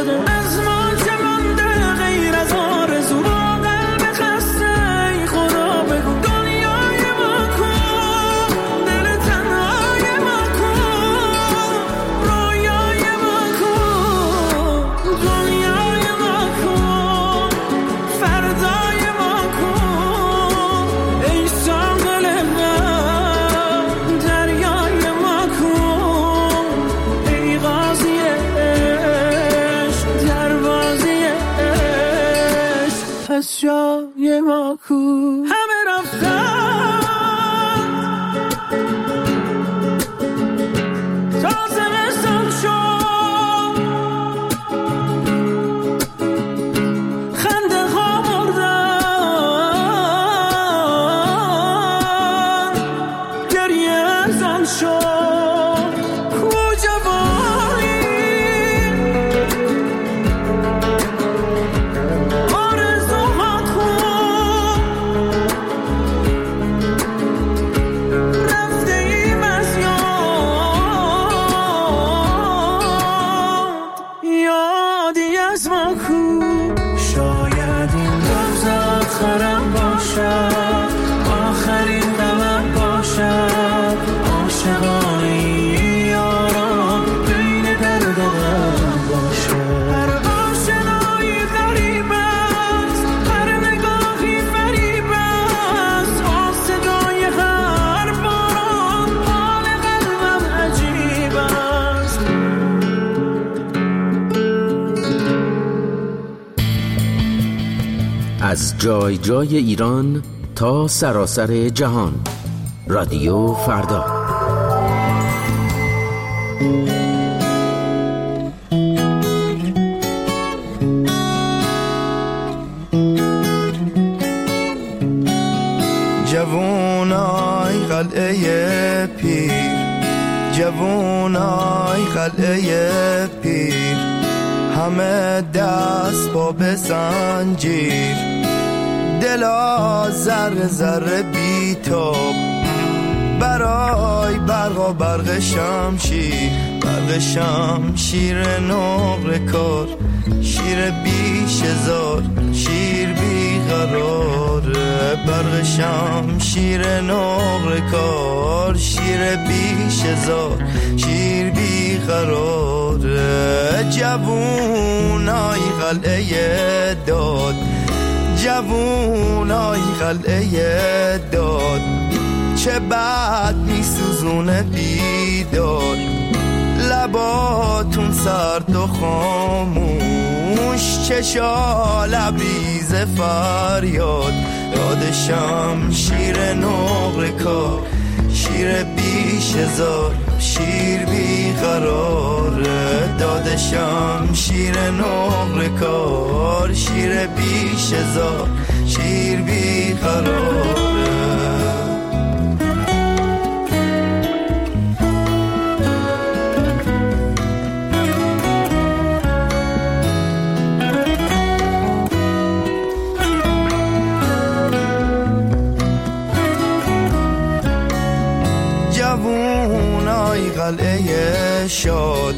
شده از ما چه مانده غیر از آرزو و قلب خسته. ای خدا بگو دنیای ما کن، دل تنهای ما کن، رویای ما کن، دنیای ما کن، فردای ما کن. ای ساحل من دریای ما کن، ای قاضی عشق دروازی عشق پس جای ما کن. همه رفتن تا زمستان شد، خنده ها مردن، گریه ارزان شد. کو جوانی آرزوها کن، رفته ایم از یادی از ما کن. شاید این روز آخرم باشد، آخرین دمم باشد، عاشقانه یاران بین در دلم باشد. هر آشنایی غریب است، هر نگاهی فریب است، آن صدای هر باران حال قلبم عجیب است. از جای جای ایران تا سراسر جهان، رادیو فردا. جوونای قلعه پیر، جوونای قلعه پیر، همه دست با به زنجیر، دلا ذره ذره بیتاب برای برق و برق شمشیر، برق شمشیر نقره کار، شیر بیش هزار، شیر بیقراره. برق شمشیر نقره کار، شیر بیش هزار، شیر بیقراره. جوونای قلعه داد، جوونای قلعه داد، چه بد میسوزونه بیداد. لباتون سرد و خاموش، چشا لبریز فریاد. یاد شمشیر نقره کار، شیر بیش هزار، شیر بیقراره. داد شمشیر نقره کار، شیر بیش هزار، شیر بیقراره. جوونای قلعه شاد،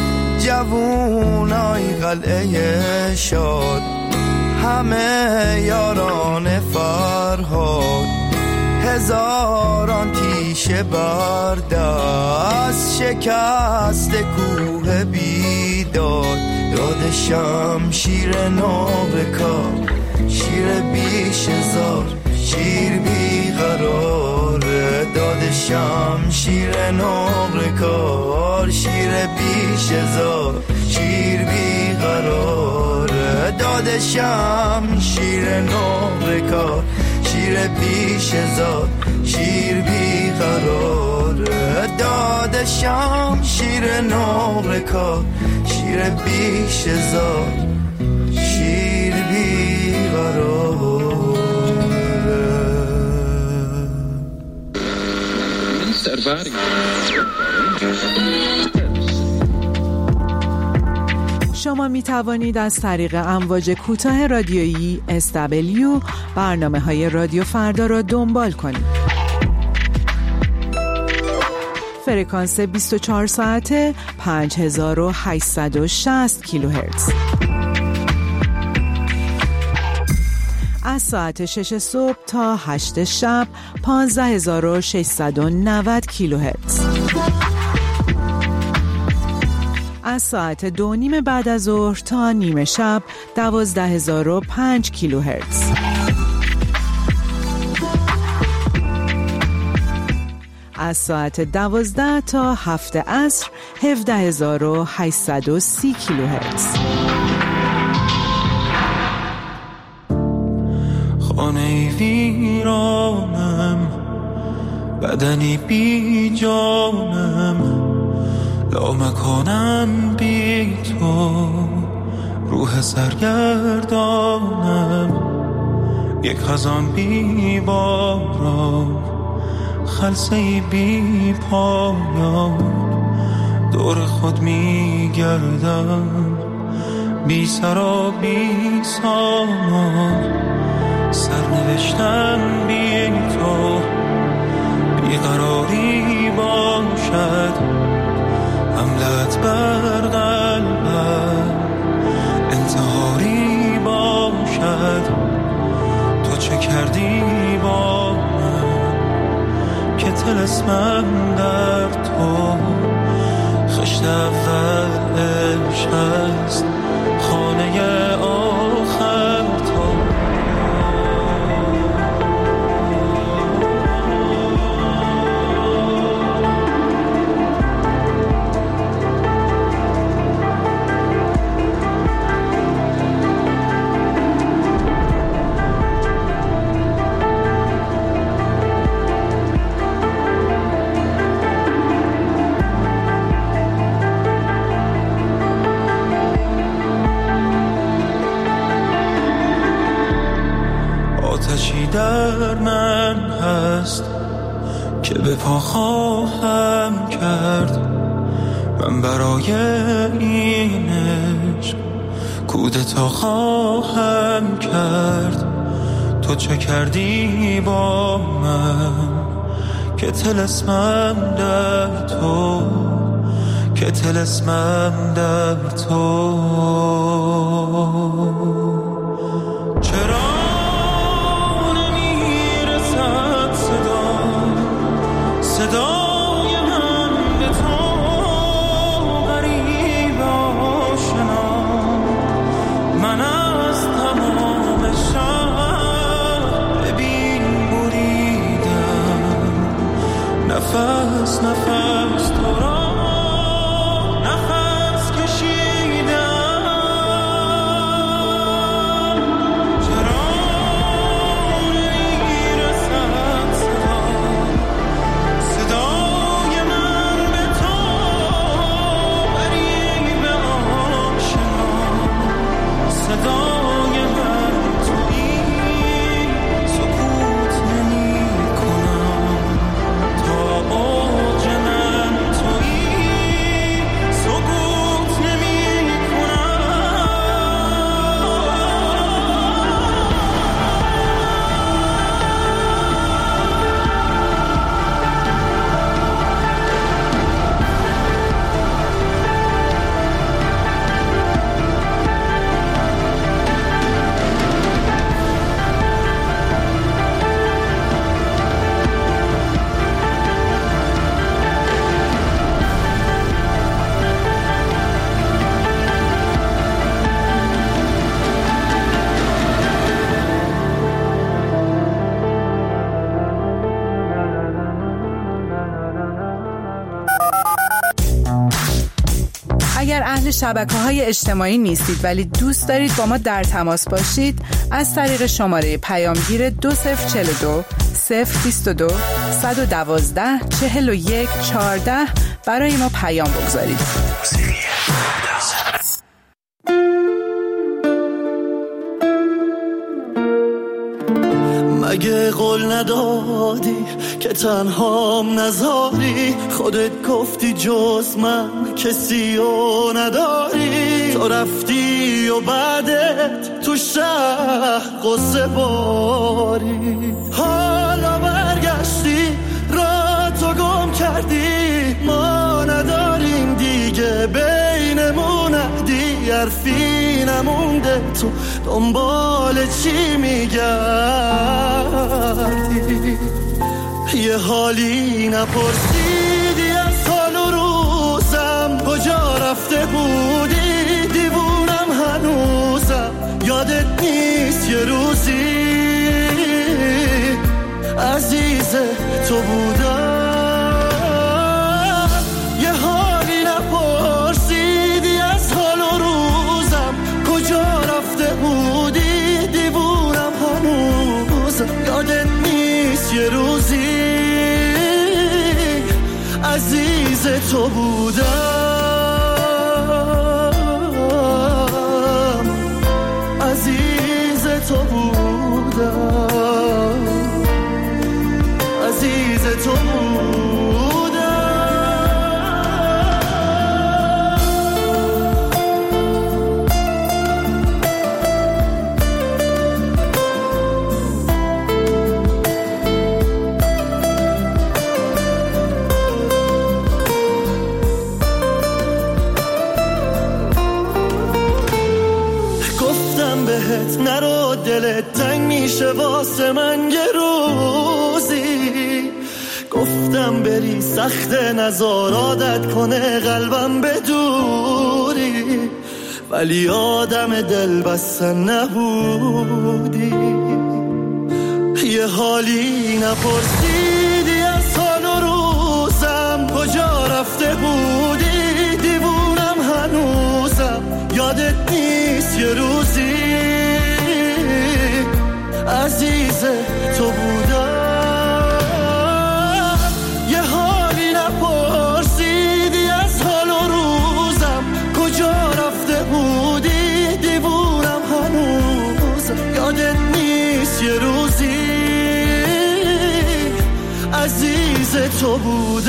جوونای قلعه شاد، همه یاران فرهاد. هزاران تیشه بردست، شکست کوه بیداد. یاد شمشیر نقره کار، شیر بیش هزار، شیر بیقراره. داد شمشیر نقره کار، شیر بیش هزار، شیر بیقراره. داد شمشیر نقره کار، شیر بیش هزار، شیر بیقراره. داد شمشیر نقره کار، شیر بیش هزار، شیر بیقراره. شما می توانید از طریق امواج کوتاه رادیویی SW برنامه‌های رادیو فردا را دنبال کنید. فرکانس 24 ساعته 5860 کیلوهرتز. از ساعت 6 صبح تا 8 شب 15690 کیلوهرتز. از ساعت 2:30 بعد از ظهر تا نیمه شب 12005 کیلوهرتز. از ساعت 12 تا 7 عصر 17830 کیلوهرتز. خانه ویرانم، بدنی بی جانم، لامکانم بی تو، روح سرگردانم، یک خزان بی باران، خلسه‌ای بی پایان، دور خود می گردم، بی سر و بی سامان، سرنوشتم بی تو، بیقراری باشد، حملت بر قلبم، انتحاری باشد، تو چه کردی با من که طلسمم در تو، خشت اول عشق است، خانه آخر تو. در من هست که به پا خواهم کرد، من برای این عشق کودتا خواهم کرد، تو چه کردی با من که طلسمم در تو، که طلسمم در تو. چرا صدای من به تو غریب آشنا، من از تمام شب ببین بریدم، نفس نفس تو را نفس کشیدم. چرا نمیرسد صدای من به تو غریب آشنا، صدای من تویی، سکوت نمی کنم تا اوج من تویی، سکوت نمی کنم. اگر اهل شبکه‌های اجتماعی نیستید ولی دوست دارید با ما در تماس باشید، از طریق شماره پیامگیر 2042 022 112 41 14 برای ما پیام بگذارید. مگه قول ندادی که تنهام نذاری؟ خودت گفتی جز من کسی رو نداری. تو رفتی و بعدت تو شهر قصه باری، حالا برگشتی را تو گم کردی. ما نداریم دیگه بینمون عهدی، حرفی نمونده، تو دنبال چی میگردی؟ یه حالی نپرسیدی از حال و روزم، کجا رفته بودی؟ دیوونم هنوزم، یادت نیست یه روزی عزیز تو بودم. یه حالی نپرسیدی از حال و روزم، کجا رفته بودی؟ دیوونم هنوزم، یادت نیست یه روزی عزیز تو بودم، عزیز تو بودم، عزیز تو بودم. بهت نرو، دلت تنگ میشه واسه من یه روزی. گفتم بری سخت نزار عادت کنه قلبم بدوری، ولی آدم دل بستن نبودی. یه حالی نپرسیدی از حال و روزم، کجا رفته بودی؟ دیوونم هنوزم، یادت نیست یه روزی عزیز تو بودم. یه حالی نپرسیدی از حال و روزم، کجا رفته بودی؟ دیوونم هنوزم، یادت نیست یه روزی عزیز تو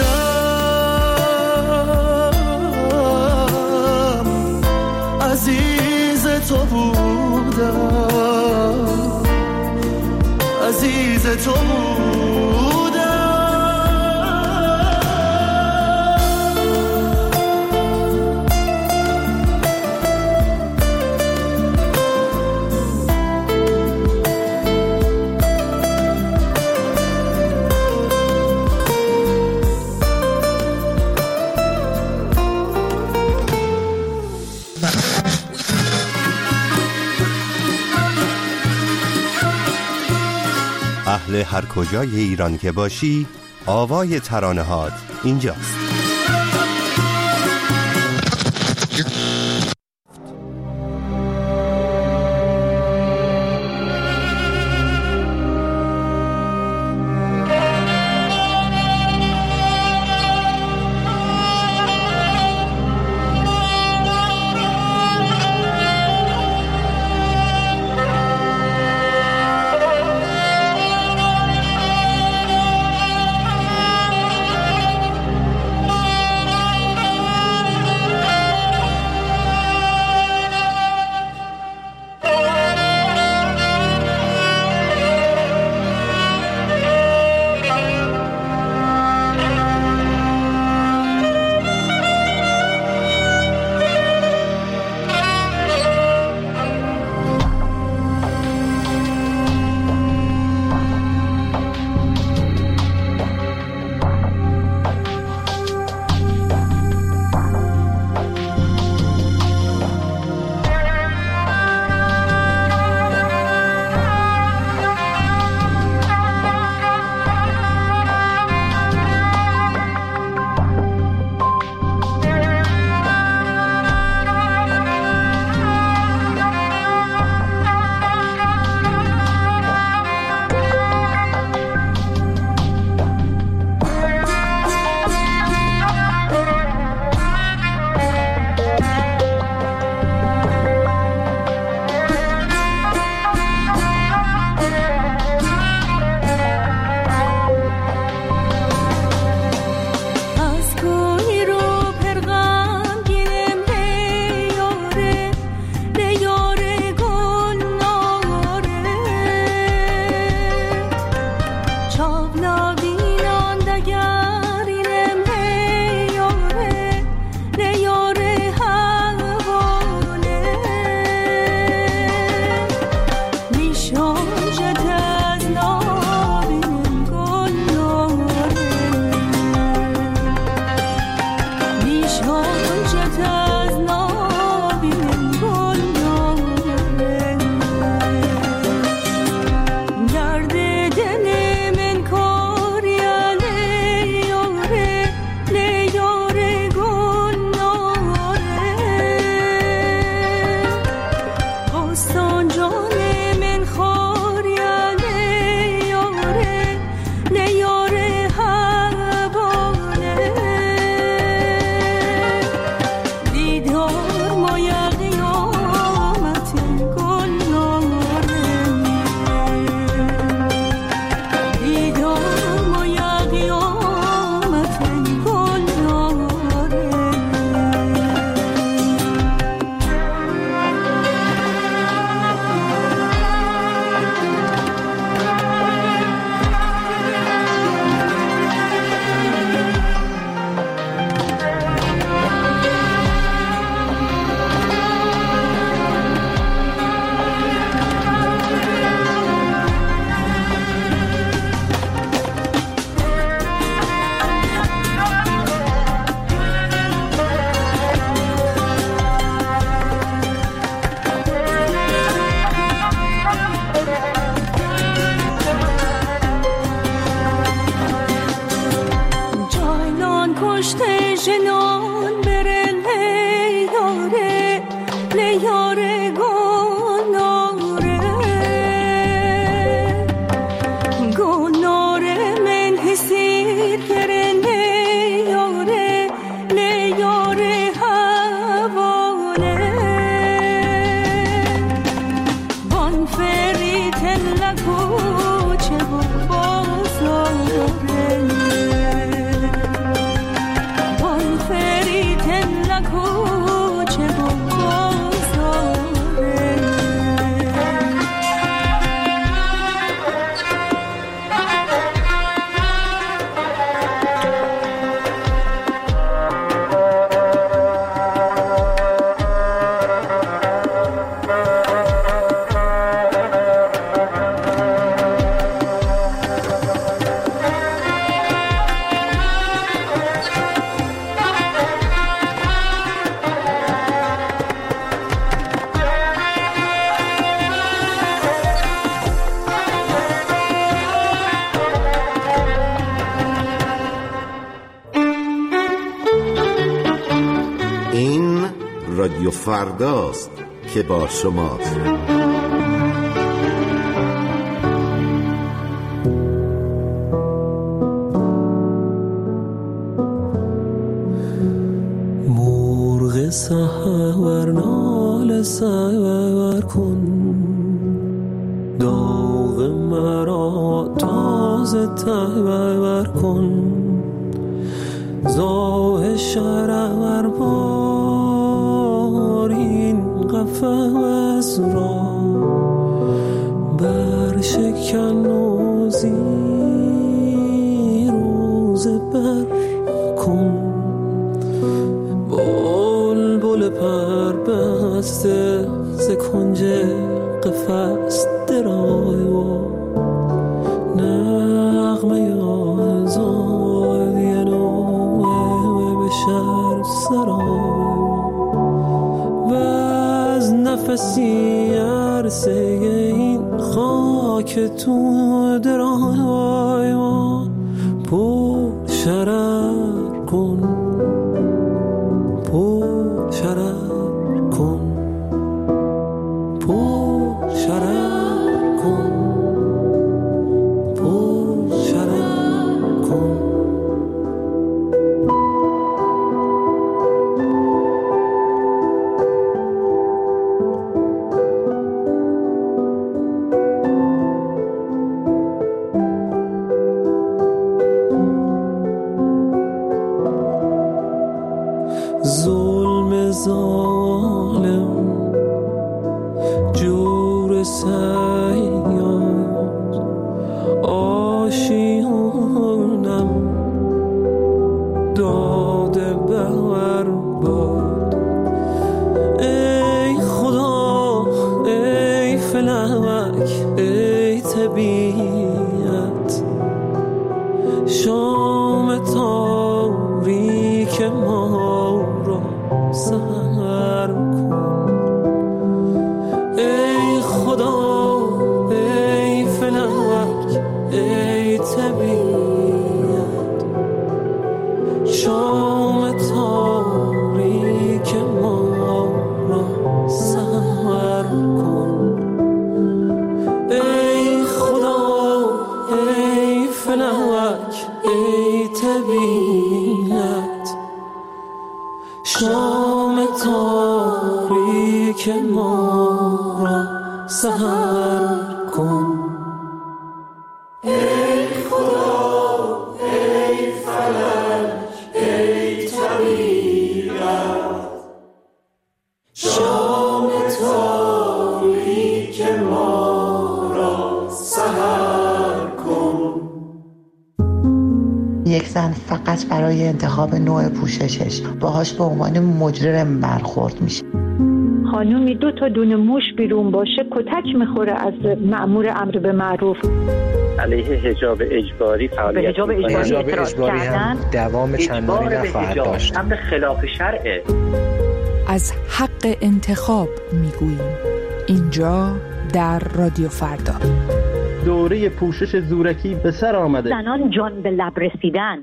بودم، عزیز تو بودم، عزیز تو بودم. اهل هر کجای ایران که باشی، آوای ترانه‌هات اینجاست. رادیو فرداست که با شماست. مرغ سحر نال سحر کن، داغ مرا تازه تبر کن، زاه شرر بار این قفس را بر شکن و زیر روز بر کن، بلبل پر بسته ز کنج قفس درای و نغمه آزادی نوه به شهر سرای و از نفسی عرصه این خاک تو درای و پر شرر کن، پر شرر کن، پر شرر کن، پر شرر کن. ظلم ظالم جور سیاد آشیانم داده بر باد. ای خدا ای فلک ای طبیعت، شام تاریک ما را سحر کن. ای خدا ای فلک ای طبیعت، شام تاریک ما را سحر کن. ای خدا ای فلک ای طبیعت، شام تاریک ما را سحر کن. ای خدا ای فلک ای طبیعت، شام تاریک ما را سحر کن. یک زن فقط برای انتخاب نوع پوششش باهاش به عنوان مجرم برخورد میشه. خانومی 2 تا دونه موش بیرون باشه کتک میخوره از مأمور امر به معروف. علیه حجاب اجباری فعالیت حجاب اجباری هم دوام چندانی نخواهد داشت. امر خلاف شرعه. از حق انتخاب میگوییم اینجا در رادیو فردا. دوره پوشش زورکی به سر آمده. زنان جان به لب رسیدن.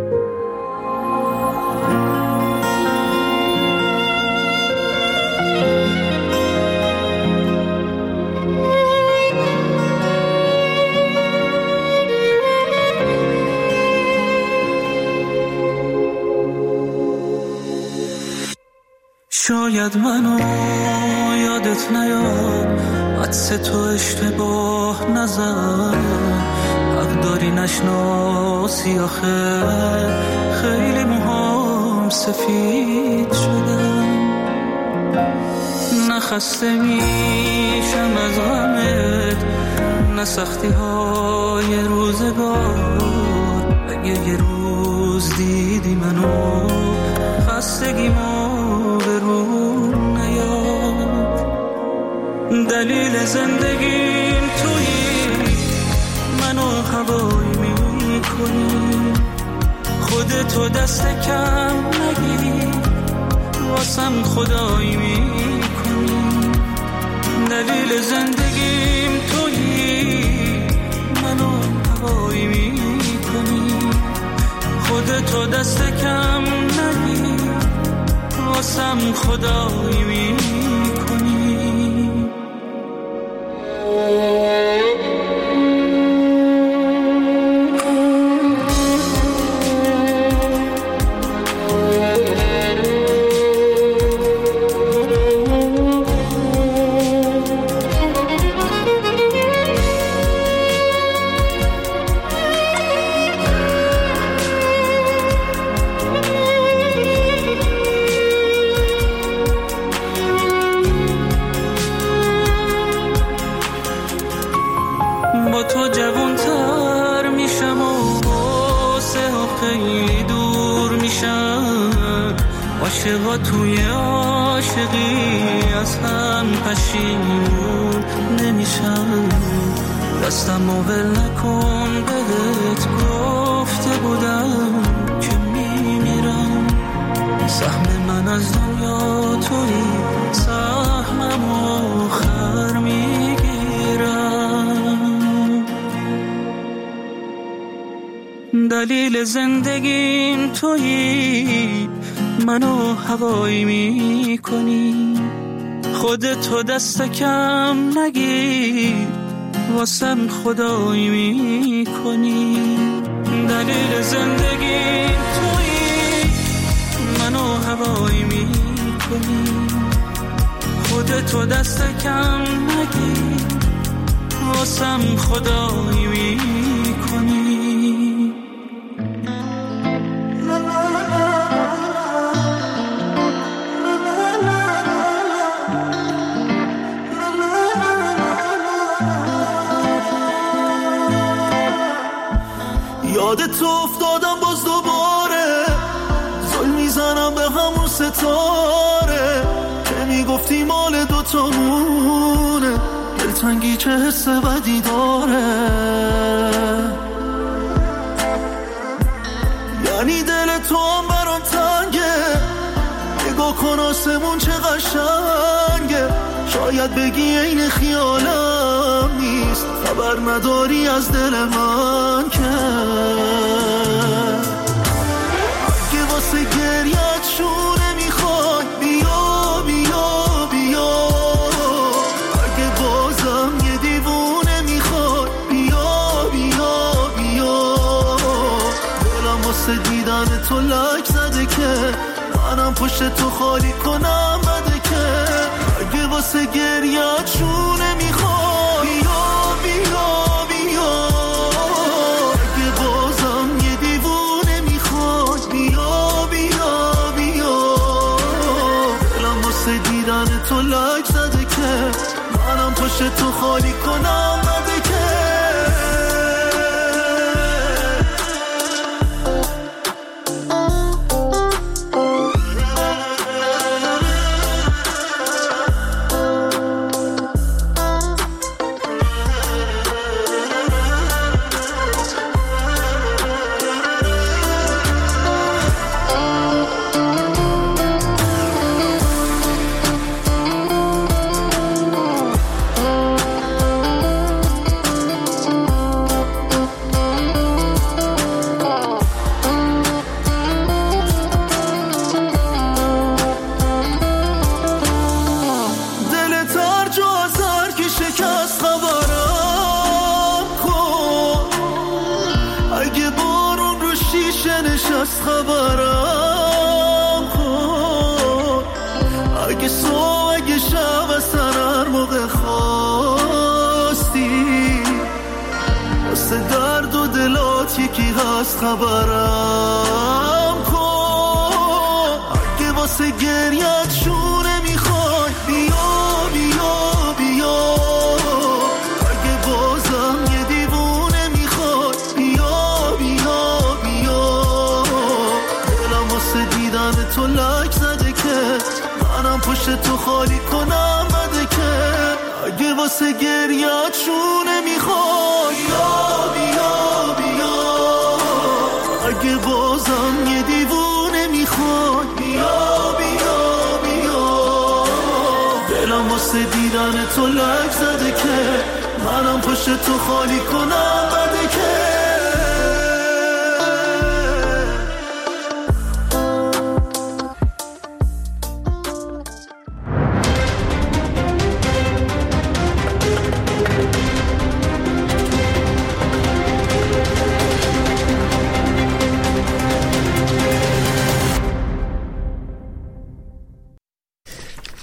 شاید منو یادت نیاد، عطس تو اشتباه نزد، حق داری نشناسی آخه خیلی موهام سفید شدم. نخسته میشم از غمت، نه سختی های روزگار. اگه یه روز دیدی منو خستگیمو به رو نیاد. دلیل زندگیم تویی، منو هوایی میکنی، خودتو دست کم نگیری، واسم خدایی میکنی. دلیل زندگیم تویی، منو هوایی میکنی، خودتو دست کم نگیری، واسم خدایی میکنی. با تو جوانتر میشم و واسه ها خیلی دور میشم. عاشقا توی عاشقی از هم پشیمون نمیشم. دستم و ول نکن بهت گفته بودم که میمیرم. سهم من از دنیا توی سهمم آخر میگیرم. دلیل زندگیم تویی منو هوایی میکنی. خودتو دست کم نگیر واسم خدایی میکنی. دلیل زندگیم تویی منو هوایی میکنی. خودتو دست کم نگیر واسم خدایی میکنی. یادت افتادم باز دوباره، زل میزنم به همون ستاره که میگفتی مال دوتامونه. دلتنگی چه حس بدی داره، یعنی دل تو هم برام تنگه. نگاه کن آسمون چه قشنگه. شاید بگی این خیالم نیست، خبر نداری از دل من که. اگه واسه گریت شونه میخوای بیا بیا بیا. اگه بازم یه دیوونه میخوای بیا بیا بیا. دلم واسه دیدن تو لک زده که منم پشت تو خالی کنم بده که. اگه واسه گریت شونه میخوای بیا بیا بیا. اگه بازم یه دیوونه میخوای بیا بیا بیا. دلم واسه دیدن تو لک زده که منم پشت تو خالی کنم بده که. خبرم کن. اگه صبح اگه شب از هر موقع خواستی واسه درد و دلات یکی هست خبرم کن. اگه واسه گریت شونه میخوای بیا بیا بیا. اگه بازم یه دیوونه میخوای بیا بیا بیا. دیدن تو لک زده که منم پشت تو خالی کنم بده که. اگه واسه گریت شونه میخوای بیا بیا بیا. اگه بازم یه دیوونه میخوای بیا بیا بیا. دلم واسه دیدن تو لک زده که منم پشت تو خالی کنم بده که.